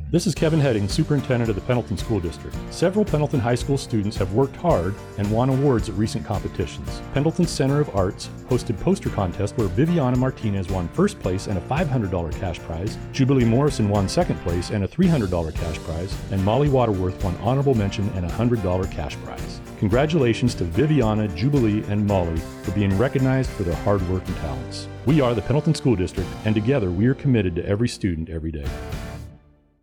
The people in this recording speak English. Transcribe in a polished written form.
This is Kevin Heading, Superintendent of the Pendleton School District. Several Pendleton High School students have worked hard and won awards at recent competitions. Pendleton Center of Arts hosted poster contest where Viviana Martinez won first place and a $500 cash prize, Jubilee Morrison won second place and a $300 cash prize, and Molly Waterworth won honorable mention and a $100 cash prize. Congratulations to Viviana, Jubilee, and Molly for being recognized for their hard work and talents. We are the Pendleton School District, and together we are committed to every student every day.